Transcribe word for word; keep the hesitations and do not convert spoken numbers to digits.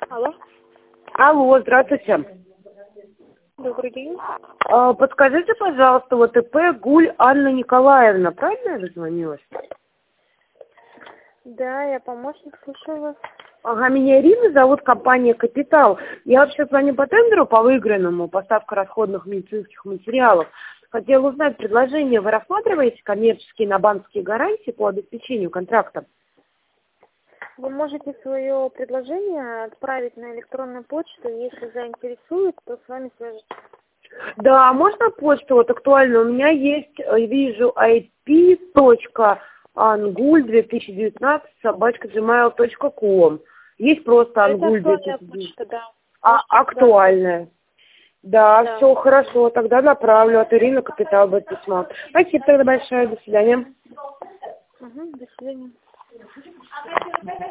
Алло. Алло, здравствуйте. Добрый день. А, подскажите, пожалуйста, вот ИП Гуль Анна Николаевна, правильно я дозвонилась? Да, я помощник, слушаю вас. Ага, меня Ирина зовут, компания «Капитал». Я вообще звоню по тендеру по выигранному, поставка расходных медицинских материалов. Хотела узнать предложение. Вы рассматриваете коммерческие на банковские гарантии по обеспечению контракта? Вы можете свое предложение отправить на электронную почту. Если заинтересует, то с вами свяжутся. Да, можно почту, вот актуально. У меня есть, вижу, ай пи точка ангуль две тысячи девятнадцать собака джимейл точка ком. Есть просто ангуль две тысячи девятнадцать. Почта, да. А, актуальная. Да, Да. все хорошо, тогда направлю от Ирины Капитал будет письмо. Спасибо тогда большое, до свидания. Угу, до свидания.